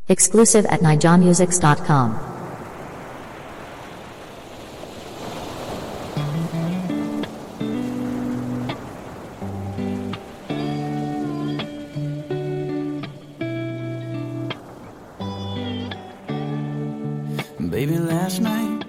Exclusive at nijamusics.com. Baby, last night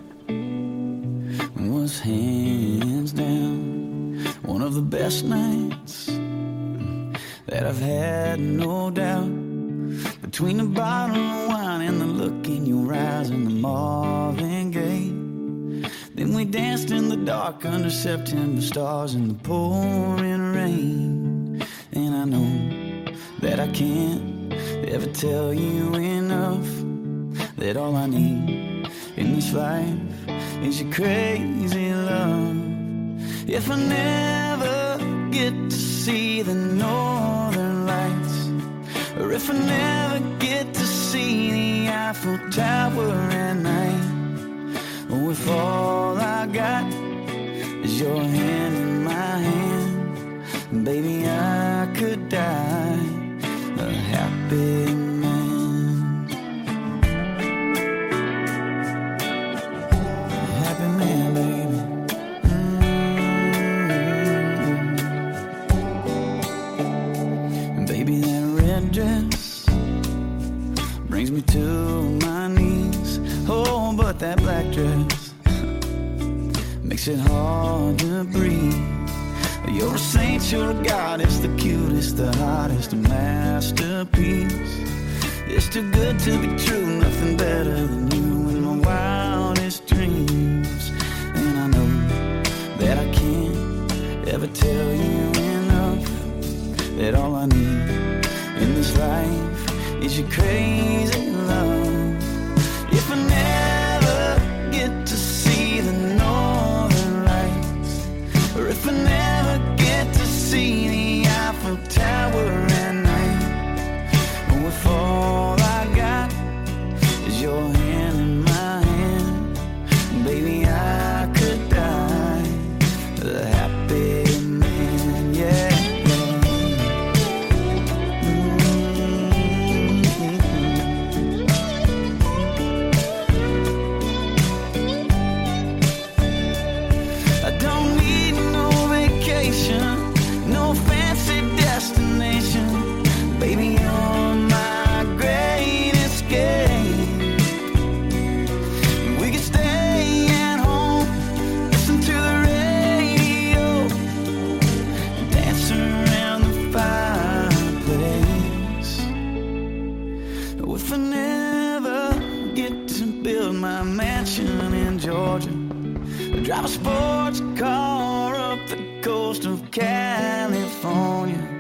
was hands down one of the best nights that I've had, no doubt. Between the bottle of wine and the look in your eyes and the Marvin Gaye, then we danced in the dark under September stars in the pouring rain. And I know that I can't ever tell you enough that all I need in this life is your crazy love. If I never get to see the northern lights, or if I never get to see the Eiffel Tower at night, or if all I got is your hand in my hand, baby, I could die a happy man. Brings me to my knees. Oh, but that black dress makes it hard to breathe. You're a saint, you're a goddess, the cutest, the hottest, a masterpiece. It's too good to be true, nothing better than you in my wildest dreams. And I know that I can't ever tell you enough that all I need in this life is your crazy love. If I never get to see the northern lights, or if I never get to see the Eiffel Tower at night, or if all I got is your hand in my hand, baby, I could die a happy man, yeah. No fancy destination, baby, you're my great escape. We could stay at home, listen to the radio, dance around the fireplace. If I never get to build my mansion in Georgia, drive a sports car up the coast of California,